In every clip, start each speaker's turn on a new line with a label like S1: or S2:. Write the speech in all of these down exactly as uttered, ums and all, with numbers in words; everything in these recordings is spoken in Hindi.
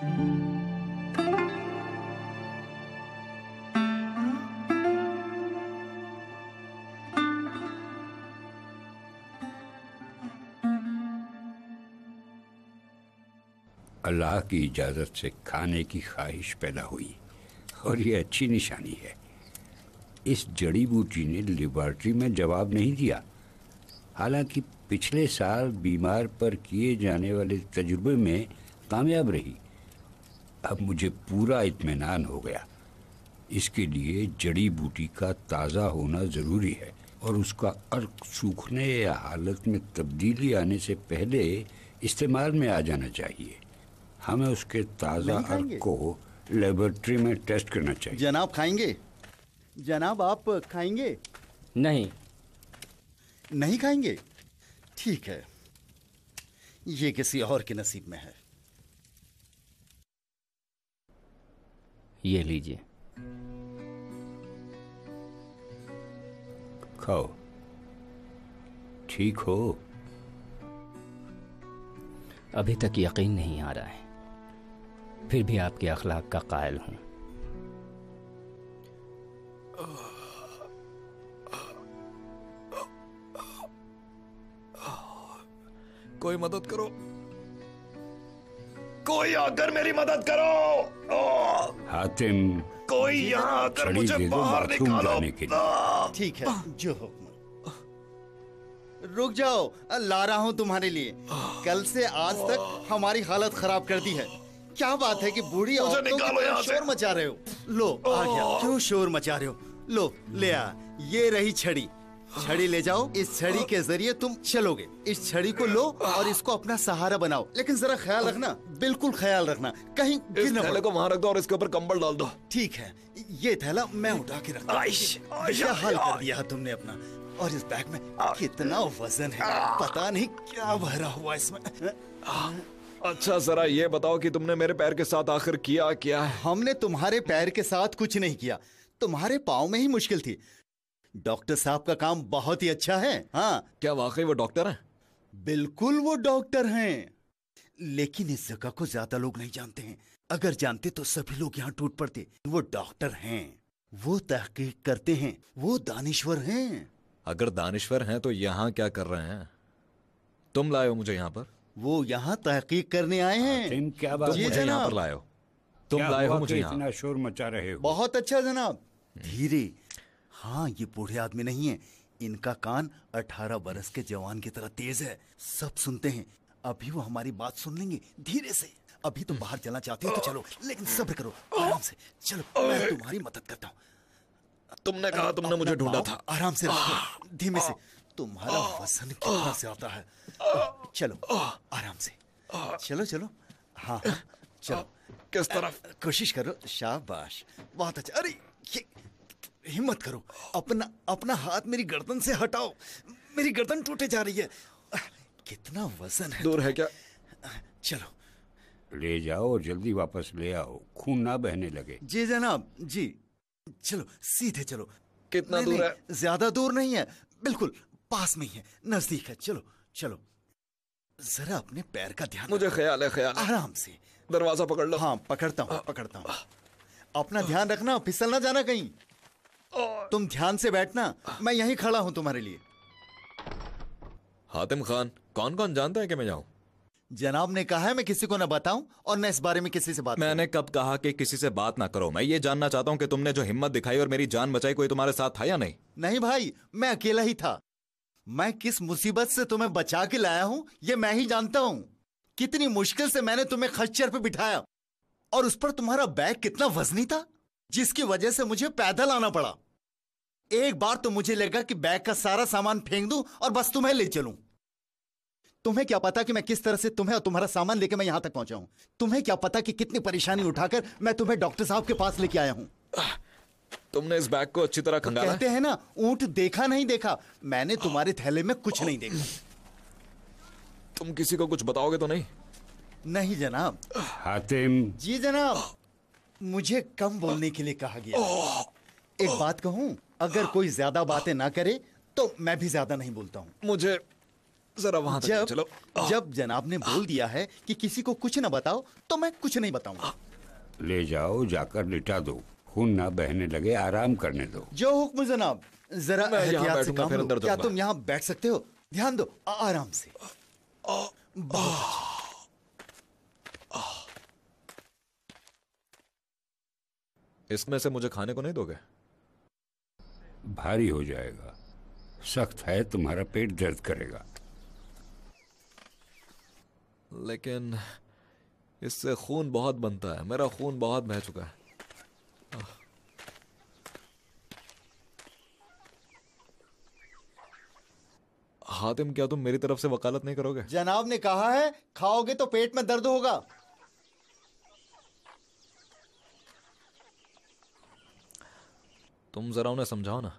S1: अल्लाह की इजाज़त से खाने की ख्वाहिश पैदा हुई और ये अच्छी निशानी है। इस जड़ी बूटी ने लेबॉर्ट्री में जवाब नहीं दिया, हालांकि पिछले साल बीमार पर किए जाने वाले तजुर्बे में कामयाब रही। अब मुझे पूरा इत्मीनान हो गया। इसके लिए जड़ी बूटी का ताज़ा होना ज़रूरी है और उसका अर्क सूखने या हालत में तब्दीली आने से पहले इस्तेमाल में आ जाना चाहिए। हमें उसके ताज़ा अर्क को लेबोरेटरी में टेस्ट करना चाहिए।
S2: जनाब खाएंगे? जनाब आप खाएंगे?
S3: नहीं।
S2: नहीं खाएंगे? ठीक है, ये किसी और के नसीब में है।
S3: ये लीजिए।
S1: खाओ। ठीक हो?
S3: अभी तक यकीन नहीं आ रहा है, फिर भी आपके अखलाक का कायल हूं।
S4: कोई मदद करो, कोई आकर मेरी मदद करो।
S1: हातिम,
S4: कोई यहाँ आकर मुझे बाहर निकालो।
S2: ठीक है, जो हुक्म। रुक जाओ, ला रहा हूं तुम्हारे लिए। कल से आज तक हमारी हालत खराब कर दी है। क्या बात है कि बूढ़ी औरतों की तरह शोर मचा रहे हो? लो आ गया। क्यों शोर मचा रहे हो? लो ले आ, ये रही छड़ी। छड़ी ले जाओ, इस छड़ी के जरिए तुम चलोगे। इस छड़ी को लो और इसको अपना सहारा बनाओ, लेकिन जरा ख्याल रखना, बिल्कुल ख्याल रखना, कहीं गिर न
S4: थैले को वहां रख दो और इसके ऊपर कंबल डाल दो।
S2: ठीक है, ये थैला मैं उठा के रखता हूं। क्या हाल कर दिया है तुमने अपना। और इस बैग में कितना वजन है, पता नहीं क्या भरा हुआ इसमें।
S4: अच्छा जरा ये बताओ कि तुमने मेरे पैर के साथ आखिर किया क्या है?
S2: हमने तुम्हारे पैर के साथ कुछ नहीं किया, तुम्हारे पाँव में ही मुश्किल थी। डॉक्टर साहब का काम बहुत ही अच्छा है। हाँ,
S4: क्या वाकई वो डॉक्टर हैं?
S2: बिल्कुल वो डॉक्टर हैं, लेकिन इस जगह को ज्यादा लोग नहीं जानते हैं। अगर जानते तो सभी लोग यहाँ टूट पड़ते। वो डॉक्टर हैं, वो तहकीक करते हैं, वो दानिश्वर हैं।
S4: अगर दानिश्वर हैं तो यहाँ क्या कर रहे हैं? तुम लाए हो मुझे यहाँ पर?
S2: वो यहाँ तहकीक करने आए हैं।
S1: क्या बात?
S4: तुम मुझे यहाँ पर लाए हो? तुम लाए हो मुझे यहाँ?
S1: इतना शोर मचा रहे हो?
S2: बहुत अच्छा जनाब, धीरे। हाँ, ये बूढ़े आदमी नहीं है, इनका कान अठारह बरस के जवान की तरह तेज है, सब सुनते हैं। अभी वो हमारी बात सुन लेंगे, धीरे से। अभी तो बाहर चलना चाहते हो तो चलो, लेकिन सब्र करो, आराम से चलो, मैं तुम्हारी मदद करता हूँ।
S4: तुमने कहा तुमने मुझे ढूंढा था।
S2: आराम से रखो, धीमे से। तुम्हारा वजन कितना ज्यादा है। चलो आराम से, चलो चलो। हाँ हाँ चलो।
S4: किस तरफ?
S2: कोशिश करो। शाबाश, बहुत अच्छा। अरे ये हिम्मत करो, अपना अपना हाथ मेरी गर्दन से हटाओ, मेरी गर्दन टूटे जा रही है। कितना वजन है।
S4: दूर है क्या?
S2: चलो
S1: ले जाओ और जल्दी वापस ले आओ, खून ना बहने लगे।
S2: जी जनाब, जी। चलो सीधे चलो।
S4: कितना दूर है?
S2: ज्यादा दूर नहीं है, बिल्कुल पास में ही है, नजदीक है। चलो चलो, जरा अपने पैर का ध्यान।
S4: मुझे ख्याल है, ख्याल है।
S2: आराम से।
S4: दरवाजा पकड़ लो।
S2: हाँ पकड़ता हूँ, पकड़ता हूँ। अपना ध्यान रखना, फिसल ना जाना कहीं। तुम ध्यान से बैठना, मैं यहीं खड़ा हूं तुम्हारे लिए।
S4: हातिम खान, कौन कौन जानता है कि मैं जाऊं?
S2: जनाब ने कहा है मैं किसी को न बताऊं और न इस बारे में किसी से बात।
S4: मैंने कब कहा कि किसी से बात ना करो? मैं ये जानना चाहता हूं कि तुमने जो हिम्मत दिखाई और मेरी जान बचाई, कोई तुम्हारे साथ था या नहीं?
S2: नहीं भाई, मैं अकेला ही था। मैं किस मुसीबत से तुम्हें बचा के लाया हूं ये मैं ही जानता हूं। कितनी मुश्किल से मैंने तुम्हें खच्चर पे बिठाया, और उस पर तुम्हारा बैग कितना वजनी था, जिसकी वजह से मुझे पैदल आना पड़ा। एक बार तो मुझे लगा कि बैग का सारा सामान फेंक दूं और बस तुम्हें ले चलूं। तुम्हें क्या पता कि मैं किस तरह से तुम्हें और तुम्हारा सामान लेकर मैं यहां तक पहुंचा हूं। तुम्हें क्या पता कि कितनी परेशानी उठाकर मैं तुम्हें डॉक्टर साहब के पास लेके आया हूं।
S4: तुमने इस बैग को अच्छी तरह खंगाला?
S2: कहते हैं ना, ऊंट देखा नहीं देखा। मैंने तुम्हारे थैले में कुछ नहीं देखा।
S4: तुम किसी को कुछ बताओगे तो नहीं?
S2: नहीं जनाब।
S1: हातिम।
S2: जी जनाब, मुझे कम बोलने के लिए कहा गया। एक बात कहूं, अगर कोई ज्यादा बातें ना करे तो मैं भी ज्यादा नहीं बोलता हूं।
S4: मुझे जरा वहां तक
S2: जब
S4: चलो।
S2: जब जनाब ने बोल दिया है कि किसी को कुछ ना बताओ तो मैं कुछ नहीं बताऊंगा।
S1: ले जाओ, जाकर लिटा दो, खून ना बहने लगे, आराम करने दो।
S2: जो हुक्म जनाब। जरा
S4: मैं यहाँ
S2: एहतियात से
S4: बैठूंगा,
S2: काम
S4: फिर
S2: लो।
S4: अंदर
S2: क्या
S4: जाऊंगा।
S2: तुम यहाँ बैठ सकते हो? ध्यान दो, आ- आराम से। बहुत अच्छा।
S4: इसमें से मुझे खाने को नहीं दोगे?
S1: भारी हो जाएगा, सख्त है, तुम्हारा पेट दर्द करेगा।
S4: लेकिन इससे खून बहुत बनता है, मेरा खून बहुत बह चुका है। हातिम, क्या तुम मेरी तरफ से वकालत नहीं करोगे?
S2: जनाब ने कहा है खाओगे तो पेट में दर्द होगा।
S4: तुम जरा उन्हें समझाओ ना।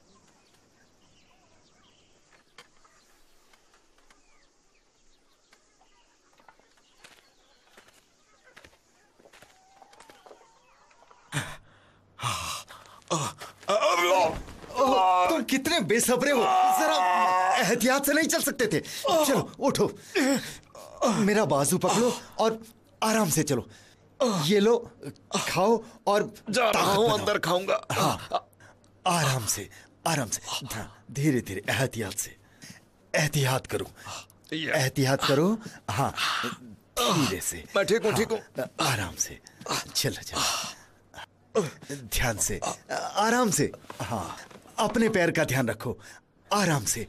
S2: तुम कितने बेसब्रे हो, जरा एहतियात से नहीं चल सकते थे? चलो उठो, मेरा बाजू पकड़ो और आराम से चलो। ये लो, खाओ और
S4: जा रहा हूं, अंदर खाऊंगा।
S2: हाँ, आराम से आराम से, धीरे धीरे, एहतियात से। एहतियात करो, एहतियात करो। हाँ, धीरे से।
S4: मैं ठीक हूँ, ठीक हूँ।
S2: आराम से, चलो चलो, ध्यान से, आराम से। हाँ, अपने पैर का ध्यान रखो, आराम से।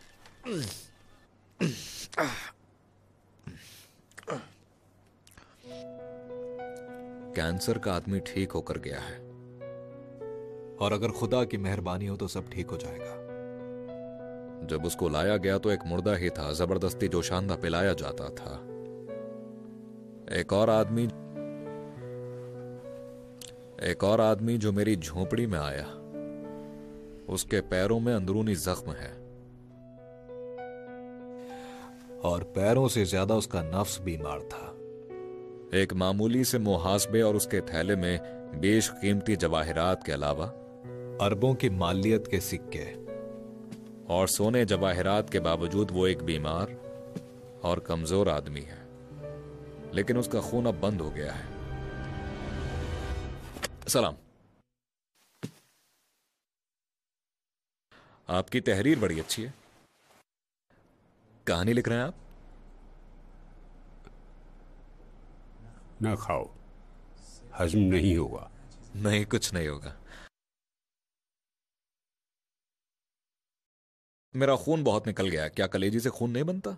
S4: कैंसर का आदमी ठीक होकर गया है, और अगर खुदा की मेहरबानी हो तो सब ठीक हो जाएगा। जब उसको लाया गया तो एक मुर्दा ही था, जबरदस्ती जोशांदा पिलाया जाता था। एक और आदमी एक और आदमी जो मेरी झोपड़ी में आया, उसके पैरों में अंदरूनी जख्म है, और पैरों से ज्यादा उसका नफ्स बीमार था। एक मामूली से मुहासबे और उसके थैले में बेशकीमती जवाहिरात के अलावा अरबों की मालियत के सिक्के और सोने जवाहिरात के बावजूद वो एक बीमार और कमजोर आदमी है। लेकिन उसका खून अब बंद हो गया है। सलाम। आपकी तहरीर बड़ी अच्छी है। कहानी लिख रहे हैं आप?
S1: ना खाओ, हजम नहीं होगा।
S4: नहीं, कुछ नहीं होगा। मेरा खून बहुत निकल गया, क्या कलेजी से खून नहीं बनता?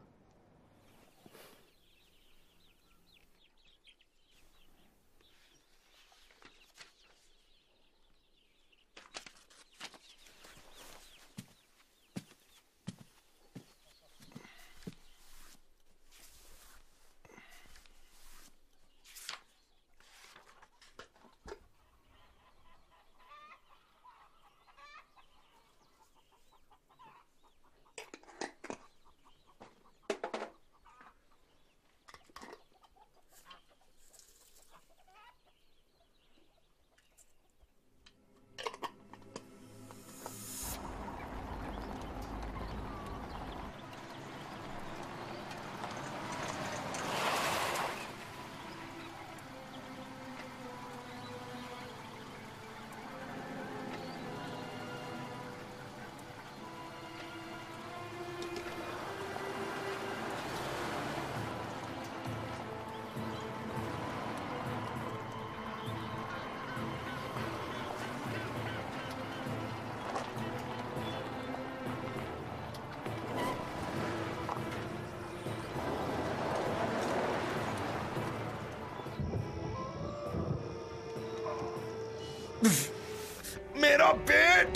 S4: मेरा पेट।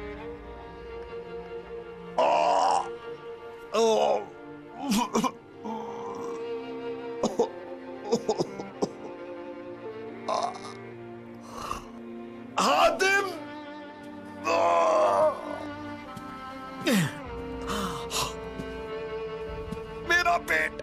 S4: हातिम, मेरा पेट।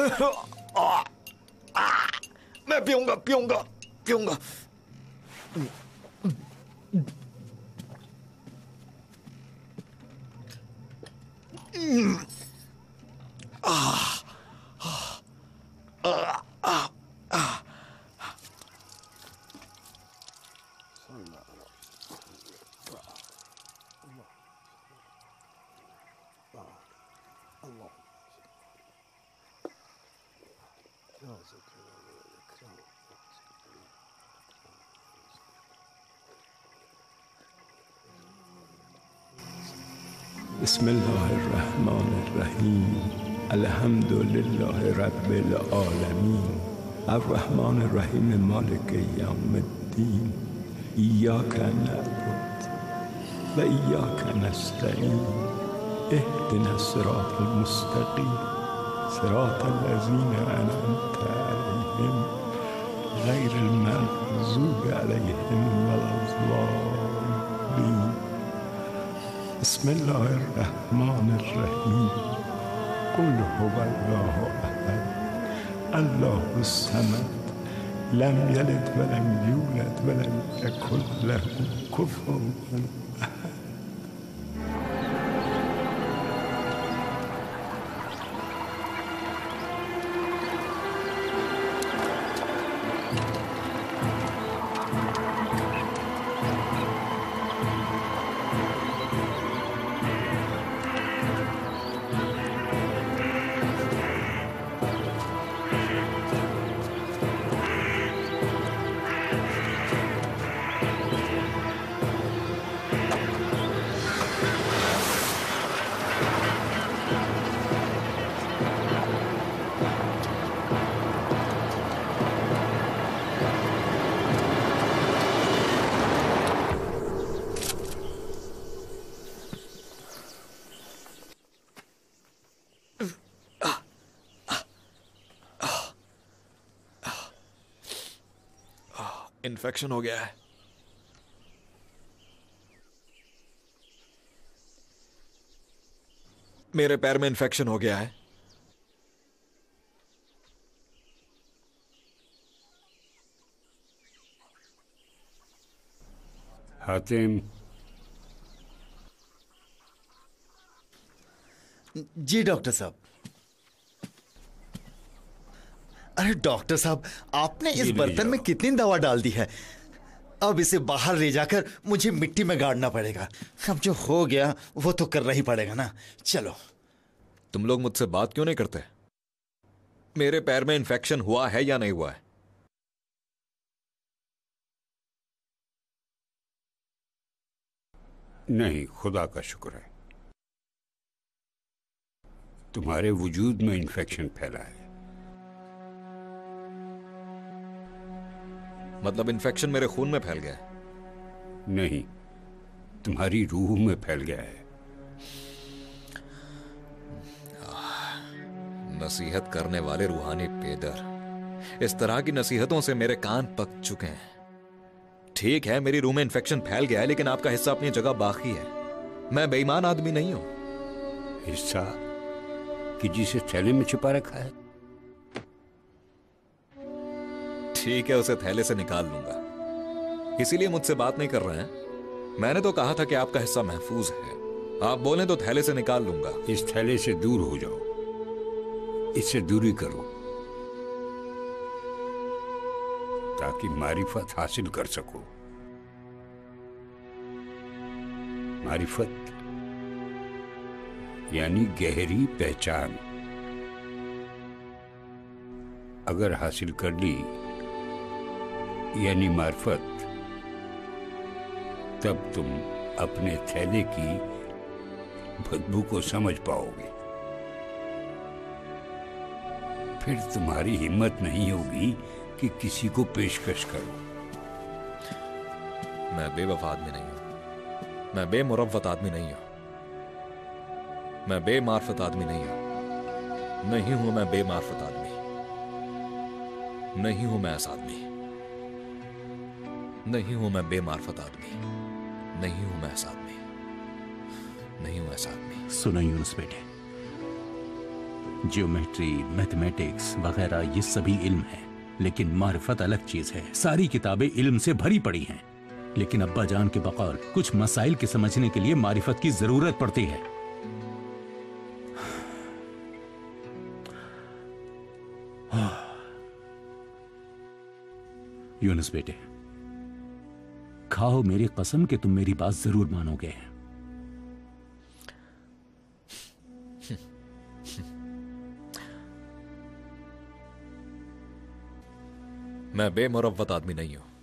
S4: मैं पीऊंगा पीऊंगा पीऊंगा।
S5: बिस्मिल्लाहिर्रहमानिर्रहीम अल्हम्दुलिल्लाहि रब्बिल आलमीन अर्रहमानिर्रहीम मालिकि यौमिद्दीन इय्याका नअबुदु व इय्याका नस्तईन इहदिनस सिरातल मुस्तकीम सिरातल लज़ीना अनअमता अलैहिम गैरिल मग़ज़ूबि अलैहिम वलद्दाल्लीन। बिस्मिल्लाहिर्रहमानिर्रहीम कुल हुवल्लाहु अहद अल्लाहुस समद लम यलिद व लम यूलद व लम यकुन लहू कुफुवन अहद।
S4: इन्फेक्शन हो गया है। मेरे पैर में इन्फेक्शन हो गया है।
S1: हातिम।
S2: जी डॉक्टर साहब। अरे डॉक्टर साहब, आपने इस बर्तन में कितनी दवा डाल दी है? अब इसे बाहर ले जाकर मुझे मिट्टी में गाड़ना पड़ेगा। अब जो हो गया वो तो करना ही पड़ेगा ना। चलो।
S4: तुम लोग मुझसे बात क्यों नहीं करते? मेरे पैर में इन्फेक्शन हुआ है या नहीं हुआ है?
S1: नहीं, खुदा का शुक्र है, तुम्हारे वजूद में इन्फेक्शन फैला है।
S4: मतलब इन्फेक्शन मेरे खून में फैल गया है?
S1: नहीं, तुम्हारी रूह में फैल गया है।
S4: नसीहत करने वाले रूहानी पेदर, इस तरह की नसीहतों से मेरे कान पक चुके हैं। ठीक है, मेरी रूह में इन्फेक्शन फैल गया है, लेकिन आपका हिस्सा अपनी जगह बाकी है। मैं बेईमान आदमी नहीं हूं।
S1: हिस्सा कि जिसे थैले में छुपा रखा है?
S4: ठीक है, उसे थैले से निकाल लूंगा। इसीलिए मुझसे बात नहीं कर रहे हैं? मैंने तो कहा था कि आपका हिस्सा महफूज है। आप बोले तो थैले से निकाल लूंगा।
S1: इस थैले से दूर हो जाओ, इससे दूरी करो ताकि मारिफत हासिल कर सको। मारिफत यानी गहरी पहचान। अगर हासिल कर ली यानी मार्फत, तब तुम अपने थैले की बदबू को समझ पाओगे। फिर तुम्हारी हिम्मत नहीं होगी कि किसी को पेशकश करो।
S4: मैं बेवफा आदमी नहीं हूं, मैं बेमुरव्वत आदमी नहीं हूं, मैं बेमार्फत आदमी नहीं हूं। नहीं हूं मैं बेमार्फत आदमी, नहीं हूं मैं ऐसा आदमी, नहीं हूं मैं बेमार्फत आदमी, नहीं हूं मैं ऐसा आदमी, नहीं हूं ऐसा आदमी।
S6: सुनो यूनुस बेटे, ज्योमेट्री, मैथमेटिक्स वगैरह ये सभी इल्म है, लेकिन मारिफत अलग चीज है। सारी किताबें इल्म से भरी पड़ी हैं, लेकिन अब्बा जान के बकौल कुछ मसाइल के समझने के लिए मारिफत की जरूरत पड़ती है। यूनुस बेटे, खाओ मेरी कसम कि तुम मेरी बात जरूर मानोगे।
S4: मैं बेमुरव्वत आदमी नहीं हूं।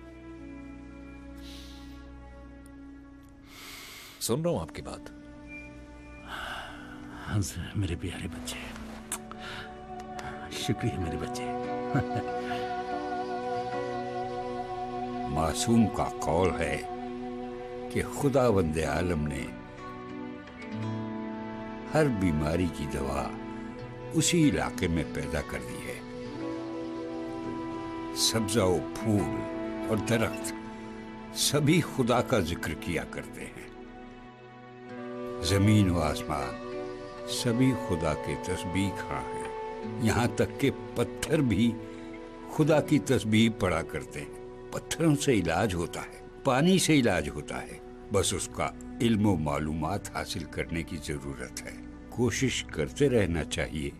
S4: सुन रहा हूं आपकी बात।
S6: हाँ मेरे प्यारे बच्चे, शुक्रिया मेरे बच्चे।
S1: मासूम का कौल है कि खुदावंद आलम ने हर बीमारी की दवा उसी इलाके में पैदा कर दी है। सब्जा व फूल और दरख्त सभी खुदा का जिक्र किया करते हैं। जमीन व आसमान सभी खुदा के तस्बीह खां हैं। यहां तक के पत्थर भी खुदा की तस्बीह पढ़ा करते हैं। पत्थरों से इलाज होता है, पानी से इलाज होता है, बस उसका इल्म व मालूमात हासिल करने की जरूरत है। कोशिश करते रहना चाहिए।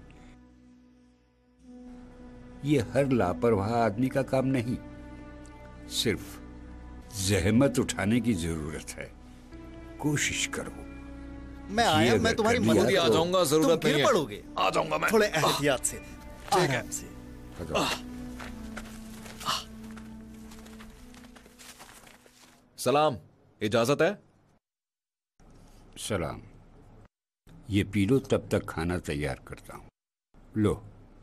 S1: ये हर लापरवाह आदमी का काम नहीं, सिर्फ जहमत उठाने की जरूरत है। कोशिश करो।
S2: मैं आया, मैं तुम्हारी मदद
S4: आ जाऊंगा, जरूरत
S2: तुम
S4: नहीं
S2: फिर
S4: है।
S2: पढ़ोगे।
S4: आ जाऊंगा मैं।
S2: थोड़े एहतियात से,
S4: ठीक है।
S2: आराम से।
S4: सलाम, इजाजत है?
S1: सलाम। ये पी लो, तब तक खाना तैयार करता हूं। लो।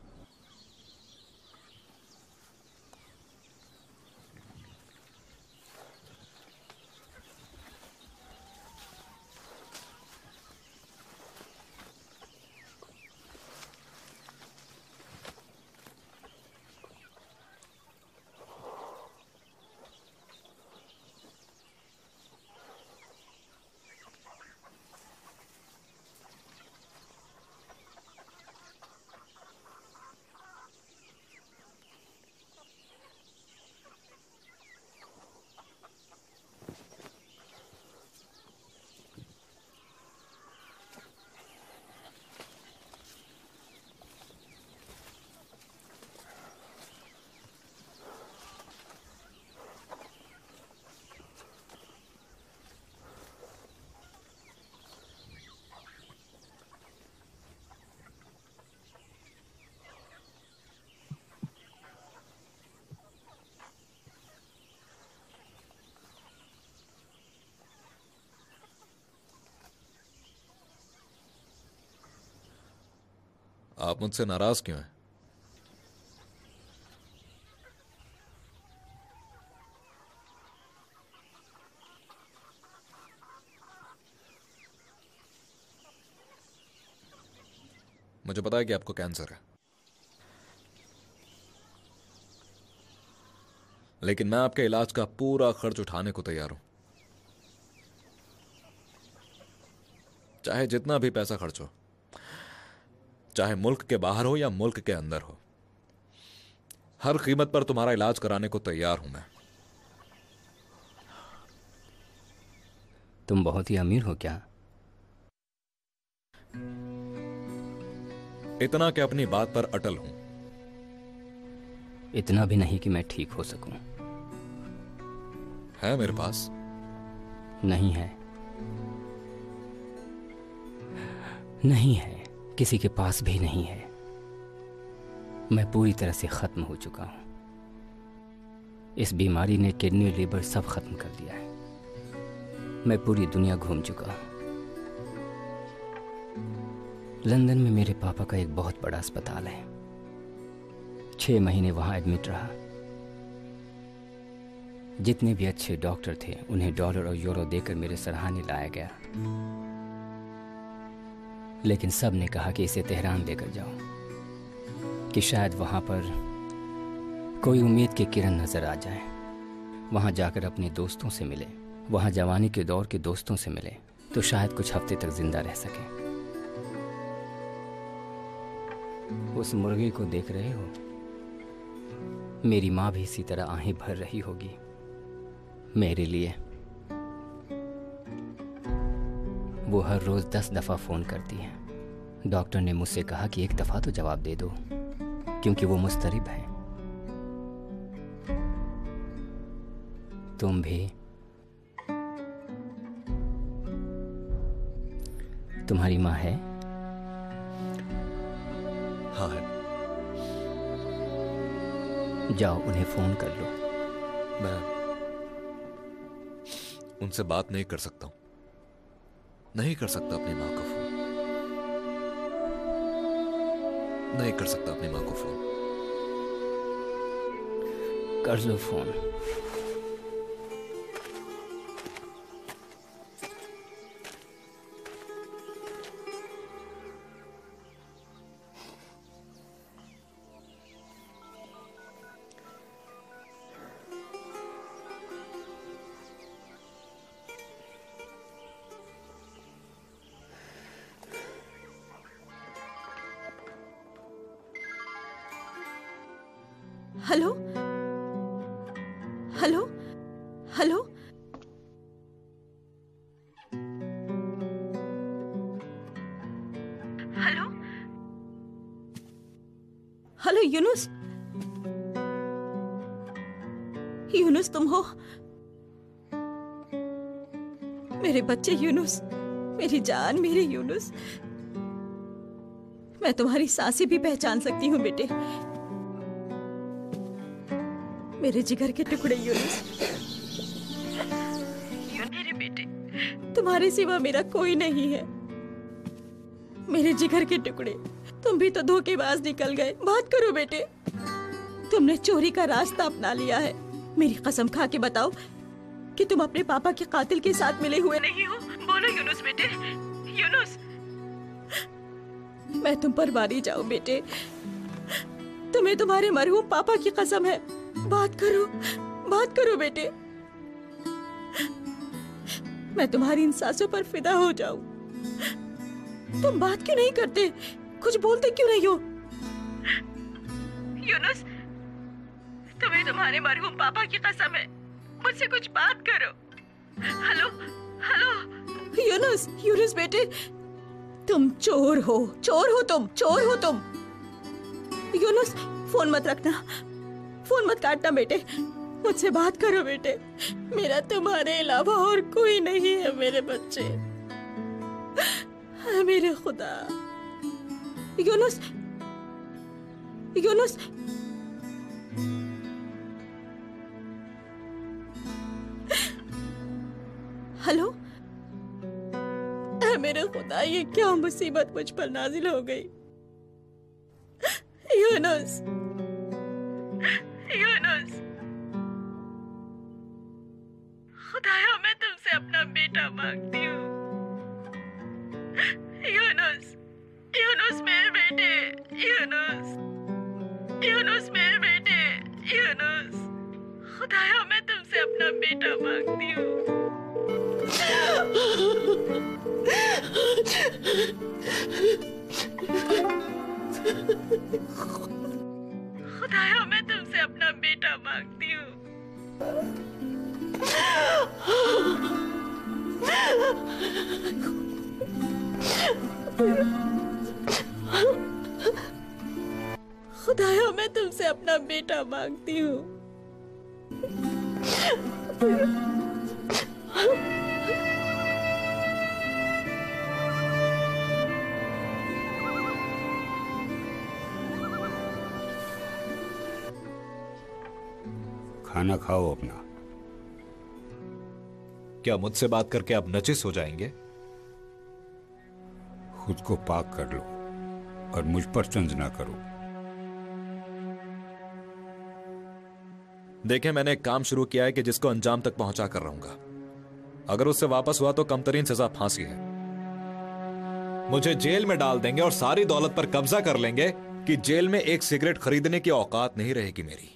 S4: आप मुझसे नाराज क्यों हैं? मुझे पता है कि आपको कैंसर है, लेकिन मैं आपके इलाज का पूरा खर्च उठाने को तैयार हूं, चाहे जितना भी पैसा खर्च हो, चाहे मुल्क के बाहर हो या मुल्क के अंदर हो। हर कीमत पर तुम्हारा इलाज कराने को तैयार हूं मैं।
S3: तुम बहुत ही अमीर हो क्या?
S4: इतना कि अपनी बात पर अटल हूं।
S3: इतना भी नहीं कि मैं ठीक हो सकूं।
S4: है मेरे पास?
S3: नहीं है, नहीं है, किसी के पास भी नहीं है। मैं पूरी तरह से खत्म हो चुका हूं। इस बीमारी ने किडनी, लीवर सब खत्म कर दिया है। मैं पूरी दुनिया घूम चुका हूं। लंदन में मेरे पापा का एक बहुत बड़ा अस्पताल है। छह महीने वहां एडमिट रहा। जितने भी अच्छे डॉक्टर थे उन्हें डॉलर और यूरो देकर मेरे सराहने लाया गया, लेकिन सब ने कहा कि इसे तेहरान लेकर जाओ, कि शायद वहां पर कोई उम्मीद की किरण नजर आ जाए। वहां जाकर अपने दोस्तों से मिले, वहां जवानी के दौर के दोस्तों से मिले, तो शायद कुछ हफ्ते तक जिंदा रह सके। उस मुर्गे को देख रहे हो? मेरी माँ भी इसी तरह आहें भर रही होगी मेरे लिए। वो हर रोज दस दफा फोन करती है। डॉक्टर ने मुझसे कहा कि एक दफा तो जवाब दे दो, क्योंकि वो मुस्तरिब है। तुम भी। तुम्हारी माँ है?
S4: हाँ है।
S3: जाओ उन्हें फोन कर लो।
S4: मैं उनसे बात नहीं कर सकता हूं, नहीं कर सकता अपनी माँ को फोन, नहीं कर सकता अपनी माँ को फोन।
S3: कर लो phone.
S7: Hello hello hello hello hello Yunus, Yunus तुम हो? मेरे बच्चे यूनुस, मेरी जान, मेरे यूनुस। मैं तुम्हारी सांसें भी पहचान सकती हूँ बेटे, मेरे जिगर के टुकड़े यूनुस। मेरे बेटे, तुम्हारे सिवा मेरा कोई नहीं है। मेरे जिगर के टुकड़े, तुम भी तो धोखेबाज निकल गए। बात करो बेटे, तुमने चोरी का रास्ता अपना लिया है। मेरी कसम खा के बताओ कि तुम अपने पापा के कातिल के साथ मिले हुए नहीं हो। बोलो यूनुस बेटे, यूनुस। मैं तुम पर मारी जाऊं बेटे, तुम्हें तुम्हारे मरहूम पापा की कसम है। बात करो, बात करो बेटे, मैं तुम्हारी इन सांसों पर फिदा हो जाऊं। तुम बात क्यों नहीं करते? कुछ बोलते क्यों नहीं हो? यूनुस, तुम्हें तुम्हारे मरहूम पापा की कसम है, मुझसे कुछ बात करो। हेलो हेलो यूनुस, यूनुस बेटे, तुम चोर हो, चोर हो तुम, चोर हो तुम। यूनुस, फोन मत रखना, फोन मत काटना बेटे, मुझसे बात करो बेटे। मेरा तुम्हारे अलावा और कोई नहीं है मेरे बच्चे। मेरे खुदा। यूनुस, यूनुस, हेलो। मेरे खुदा, ये क्या मुसीबत मुझ पर नाजिल हो गई। यूनुस, यूनुस, खुदाया मैं तुमसे अपना बेटा मांगती हूँ। यूनुस, यूनुस मेरे बेटे, यूनुस, यूनुस मेरे बेटे, यूनुस, खुदाया मैं तुमसे अपना बेटा मांगती हूँ। खुदाया मैं तुमसे अपना बेटा मांगती हूँ। खुदाया मैं तुमसे अपना बेटा मांगती हूँ।
S1: खाना खाओ अपना।
S4: क्या मुझसे बात करके आप नचिस हो जाएंगे?
S1: खुद को पाक कर लो और मुझ पर तंज ना करो।
S4: देखें, मैंने एक काम शुरू किया है कि जिसको अंजाम तक पहुंचा कर रहूंगा। अगर उससे वापस हुआ तो कमतरीन सजा फांसी है। मुझे जेल में डाल देंगे और सारी दौलत पर कब्जा कर लेंगे कि जेल में एक सिगरेट खरीदने की औकात नहीं रहेगी मेरी।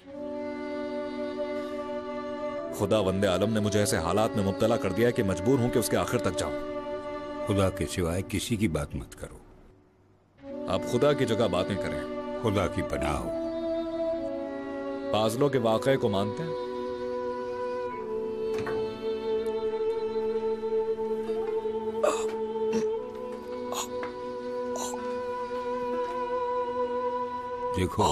S4: खुदा वंदे आलम ने मुझे ऐसे हालात में मुब्तला कर दिया कि मजबूर हूं कि उसके आखिर तक जाऊं।
S1: खुदा के सिवाय किसी की बात मत करो।
S4: आप खुदा की जगह बातें करें।
S1: खुदा की पनाह हो।
S4: फाजलों के वाक़े को मानते हैं?
S1: देखो,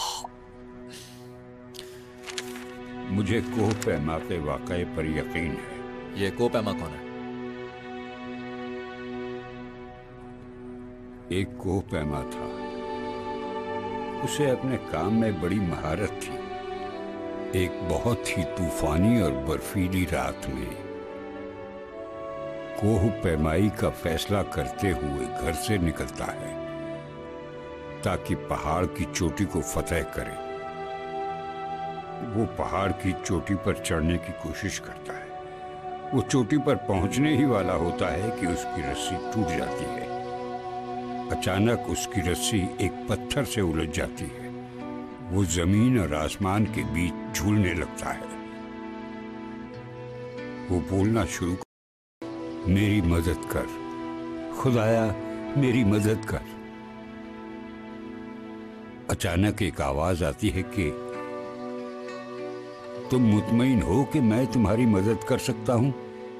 S1: मुझे कोह पैमा के वाक़े पर यकीन है।
S4: ये कोह पैमा कौन है?
S1: एक कोह पैमा था, उसे अपने काम में बड़ी महारत थी। एक बहुत ही तूफानी और बर्फीली रात में कोह पैमाई का फैसला करते हुए घर से निकलता है ताकि पहाड़ की चोटी को फतह करे। वो पहाड़ की चोटी पर चढ़ने की कोशिश करता है। वो चोटी पर पहुंचने ही वाला होता है कि उसकी रस्सी टूट जाती है। अचानक उसकी रस्सी एक पत्थर से उलझ जाती है। वो जमीन और आसमान के बीच झूलने लगता है। वो बोलना शुरू कर, मेरी मदद कर खुदाया, मेरी मदद कर। अचानक एक आवाज आती है कि तुम मुतमईन हो कि मैं तुम्हारी मदद कर सकता हूं?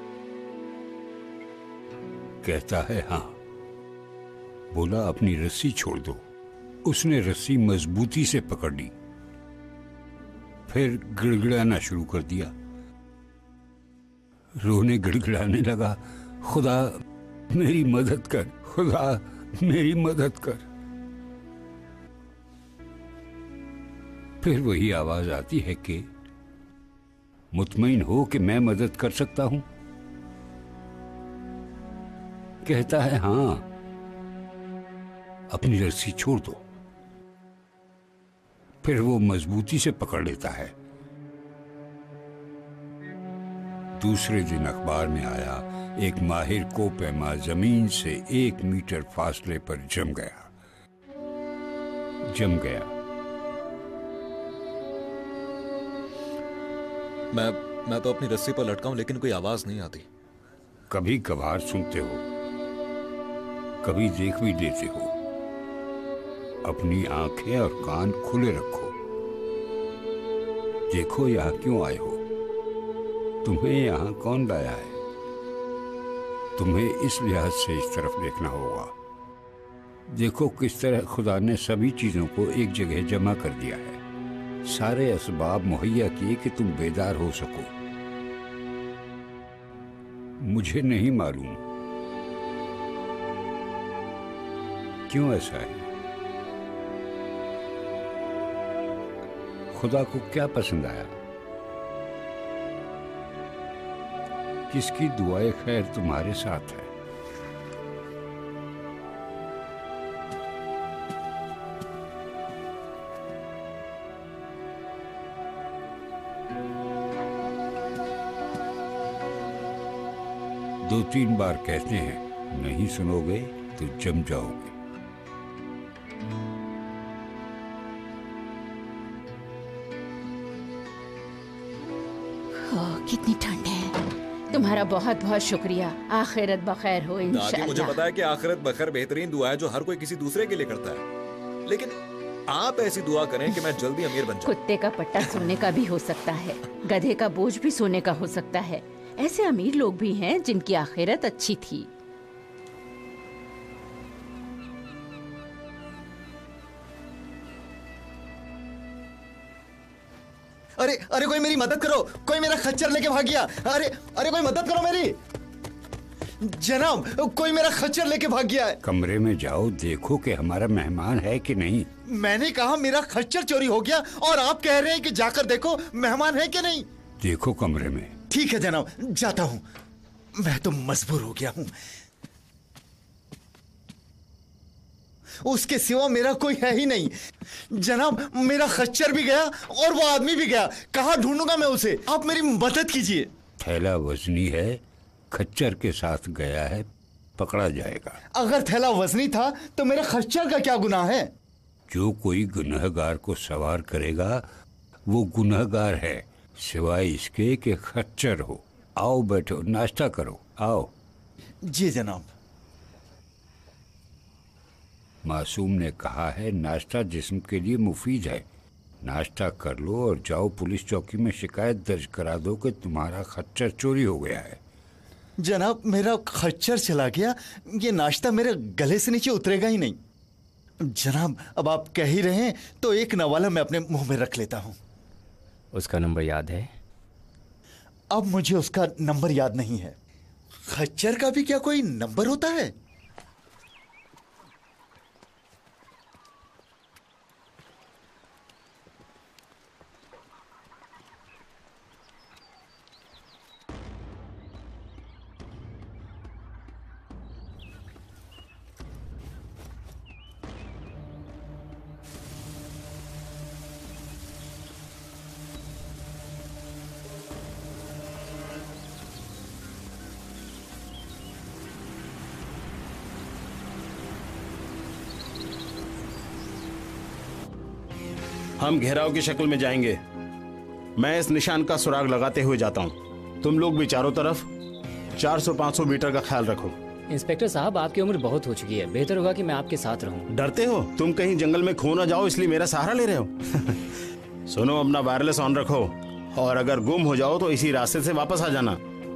S1: कहता है हाँ। बोला अपनी रस्सी छोड़ दो। उसने रस्सी मजबूती से पकड़ ली, फिर गिड़गिड़ाना शुरू कर दिया। रोने गिड़गिड़ाने लगा, खुदा मेरी मदद कर, खुदा मेरी मदद कर। फिर वही आवाज आती है कि मुतमईन हो कि मैं मदद कर सकता हूं? कहता है हां, अपनी रस्सी छोड़ दो। फिर वो मजबूती से पकड़ लेता है। दूसरे दिन अखबार में आया, एक माहिर कोह पैमा जमीन से एक मीटर फासले पर जम गया जम गया
S4: मैं मैं तो अपनी रस्सी पर लटका हूं, लेकिन कोई आवाज नहीं आती।
S1: कभी कभार सुनते हो, कभी देख भी लेते हो। अपनी आंखें और कान खुले रखो। देखो यहां क्यों आए हो, तुम्हें यहां कौन लाया है। तुम्हें इस लिहाज से इस तरफ देखना होगा। देखो किस तरह खुदा ने सभी चीजों को एक जगह जमा कर दिया है। सारे असबाब मुहैया किए कि तुम बेदार हो सको। मुझे नहीं मालूम क्यों ऐसा है। खुदा को क्या पसंद आया? किसकी दुआए खैर तुम्हारे साथ है? दो तीन बार कहते हैं, नहीं सुनोगे तो जम जाओगे।
S7: कितनी ठंड है। तुम्हारा बहुत बहुत शुक्रिया। आखिरत बखैर हो इंशाअल्लाह।
S4: मुझे पता है कि आखिरत बखैर बेहतरीन दुआ है जो हर कोई किसी दूसरे के लिए करता है, लेकिन आप ऐसी दुआ करें कि मैं जल्दी अमीर बन जाऊं।
S7: कुत्ते का पट्टा सोने का भी हो सकता है, गधे का बोझ भी सोने का हो सकता है। ऐसे अमीर लोग भी हैं जिनकी आखिरत अच्छी थी।
S2: अरे अरे कोई मेरी मदद करो, कोई मेरा खच्चर लेके भाग गया। अरे अरे कोई मदद करो मेरी। जनाब, कोई मेरा खच्चर लेके भाग गया है।
S1: कमरे में जाओ, देखो कि हमारा मेहमान है कि नहीं।
S2: मैंने कहा मेरा खच्चर चोरी हो गया और आप कह रहे हैं कि जाकर देखो मेहमान है कि नहीं।
S1: देखो कमरे में।
S2: ठीक है जनाब, जाता हूं। मैं तो मजबूर हो गया हूं। उसके सिवा मेरा कोई है ही नहीं। जनाब, मेरा खच्चर भी गया और वो आदमी भी गया। कहाँ ढूंढूंगा मैं उसे? आप मेरी मदद कीजिए।
S1: थैला वजनी है, खच्चर के साथ गया है, पकड़ा जाएगा।
S2: अगर थैला वजनी था तो मेरे खच्चर का क्या गुनाह है?
S1: जो कोई गुनहगार को सवार करेगा वो गुनहगार है, सिवाय इसके कि खच्चर हो। आओ बैठो, नाश्ता करो, आओ।
S2: जी जनाब।
S1: मासूम ने कहा है नाश्ता जिस्म के लिए मुफीद है। नाश्ता कर लो और जाओ पुलिस चौकी में शिकायत दर्ज करा दो कि तुम्हारा खच्चर चोरी हो गया है।
S2: जनाब, मेरा खच्चर चला गया, ये नाश्ता मेरे गले से नीचे उतरेगा ही नहीं। जनाब, अब आप कह ही रहे हैं तो एक नवाला मैं अपने मुंह में रख लेता हूं।
S3: उसका नंबर याद है?
S2: अब मुझे उसका नंबर याद नहीं है। खच्चर का भी क्या कोई नंबर होता है?
S8: हम घेराव की शक्ल में जाएंगे। मैं इस निशान का सुराग लगाते हुए जाता हूँ। तुम लोग भी चारों तरफ चार सौ पाँच सौ मीटर का ख्याल रखो।
S3: इंस्पेक्टर साहब, आपकी उम्र बहुत हो चुकी है, बेहतर होगा कि मैं आपके साथ रहूं।
S8: डरते हो? तुम कहीं जंगल में खो ना जाओ इसलिए मेरा सहारा ले रहे हो। सुनो, अपना वायरलेस ऑन रखो और अगर गुम हो जाओ तो इसी रास्ते से वापस आ जाना।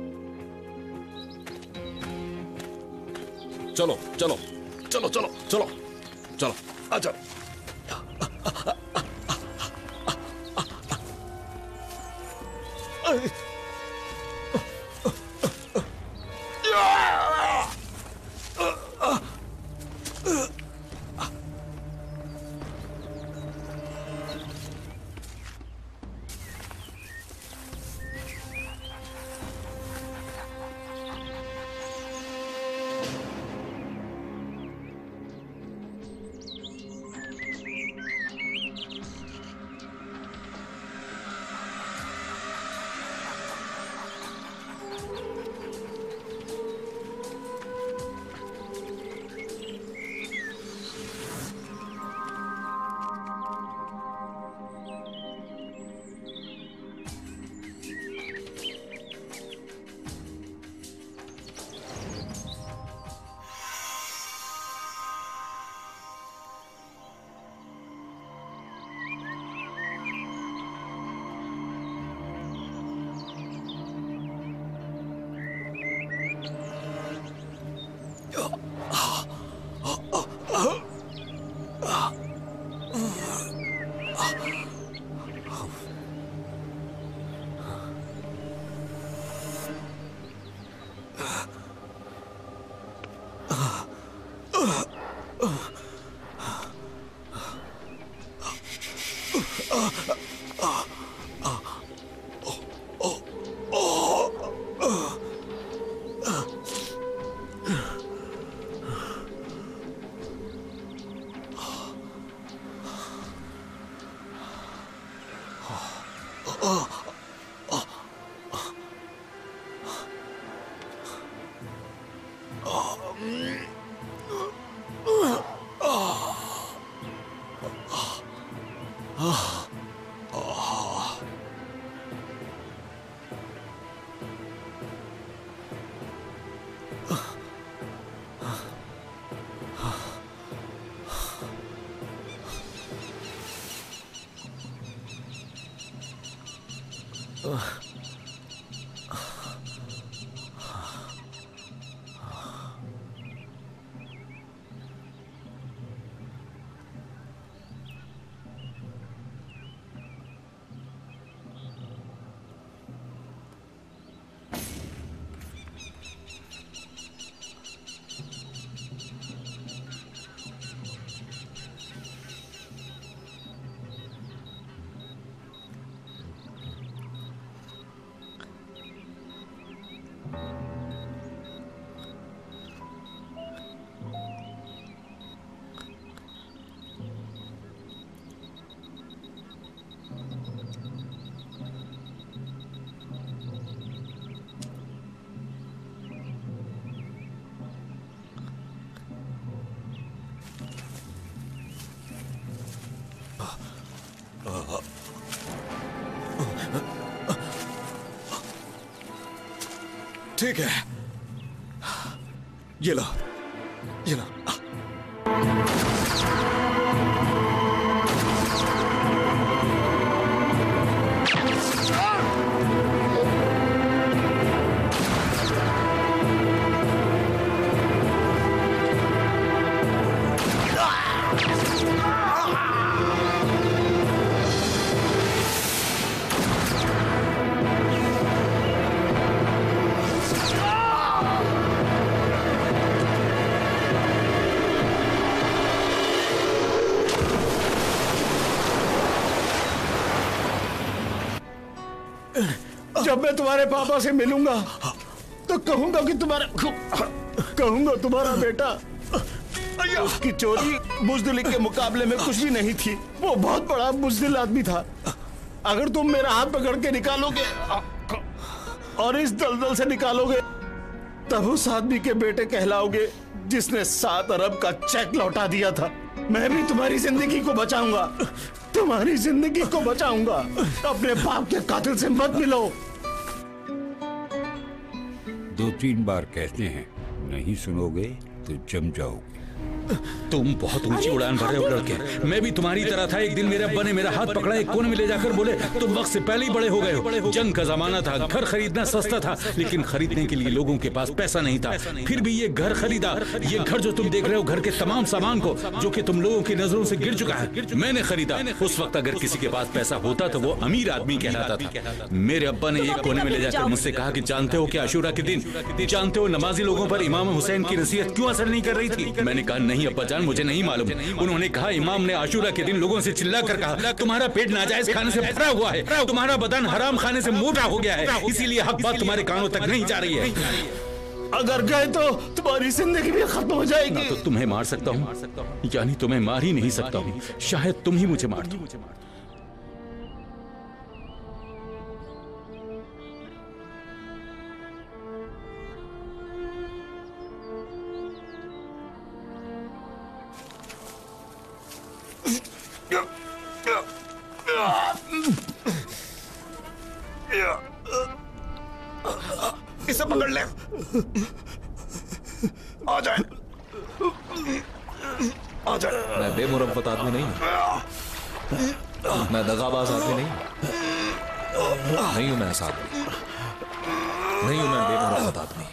S4: चलो चलो चलो चलो चलो चलो आ जाओ।
S8: ठीक है, ये लो, ये लो। जब मैं तुम्हारे पापा से मिलूंगा तो कहूंगा कि तुम्हारा कहूंगा तुम्हारा बेटा, उसकी चोरी बुज़दिली के मुकाबले में कुछ भी नहीं थी। वो बहुत बड़ा बुज़दिल आदमी था। अगर तुम मेरा हाथ पकड़ के निकालोगे और इस दलदल से निकालोगे, तब उस आदमी के बेटे कहलाओगे जिसने सात अरब का चेक लौटा दिया था। मैं भी तुम्हारी जिंदगी को बचाऊंगा, तुम्हारी जिंदगी को बचाऊंगा। अपने बाप के कातिल से मत मिलो।
S1: दो तीन बार कहते हैं, नहीं सुनोगे तो जम जाओगे।
S6: तुम बहुत ऊंची उड़ान भर रहे हो लड़के। मैं भी तुम्हारी तरह था। एक दिन मेरे अब्बा ने मेरा हाथ पकड़ा, एक कोने में ले जाकर बोले तुम वक्त से पहले ही बड़े हो गए हो। जंग का जमाना था, घर खरीदना सस्ता था, लेकिन खरीदने के लिए लोगों के पास पैसा नहीं था। फिर भी ये घर खरीदा। ये घर जो तुम देख रहे हो, घर के तमाम सामान को जो कि तुम लोगों की नजरों से गिर चुका है, मैंने खरीदा। उस वक्त अगर किसी के पास पैसा होता तो वो अमीर आदमी कहलाता था। मेरे अब्बा ने एक कोने में ले जाकर मुझसे कहा कि जानते हो कि आशूरा के दिन, जानते हो नमाजी लोगों पर इमाम हुसैन की नसीहत क्यों असर नहीं कर रही थी? मैंने कहा नहीं अब्बा जान, मुझे नहीं मालूम। उन्होंने कहा इमाम ने आशूरा के दिन लोगों से चिल्ला कर कहा तुम्हारा पेट नाजायज खाने से भरा हुआ है, तुम्हारा बदन हराम खाने से मोटा हो गया है, इसीलिए हक बात तुम्हारे कानों तक नहीं जा रही है।
S8: अगर गए तो तुम्हारी जिंदगी भी खत्म हो जाएगी।
S6: ना तो तुम्हें मार सकता हूँ, यानी तुम्हें मार ही नहीं सकता हूँ। शायद तुम ही मुझे मार दो।
S8: इसे पकड़ ले। आ जाए, आ जाए।
S4: मैं बेमुरब्बत आदमी नहीं हूं, मैं दगाबाज आदमी नहीं हूं, नहीं हूं मैं ऐसा आदमी, नहीं हूं मैं बेमुरब्बत आदमी।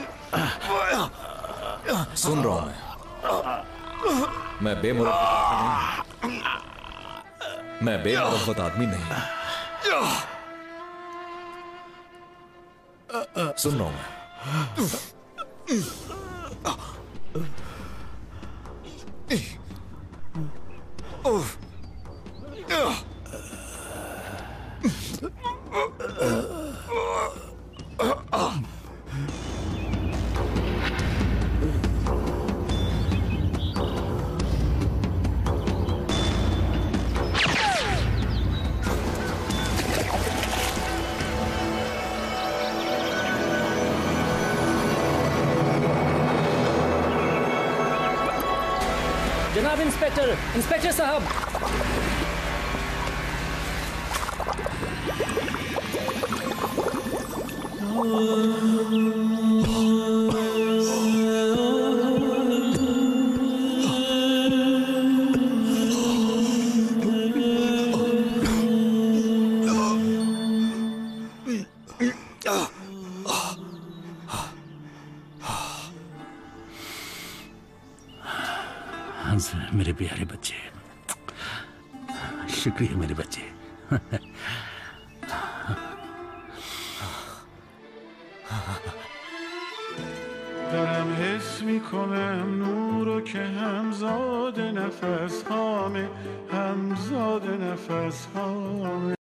S4: सुन रहा हूं मैं मैं बेमुरब्बत आदमी नहीं हूं, मैं बेमुरब्बत आदमी नहीं हूं। सुन रहा हूं मैं।
S3: जनाब इंस्पेक्टर, इंस्पेक्टर साहब।
S6: मेरे प्यारे बच्चे, शुक्रिया मेरे बच्चे।
S5: دارم حس میکنم نورو که همزاد نفس هامه، همزاد نفس هامه.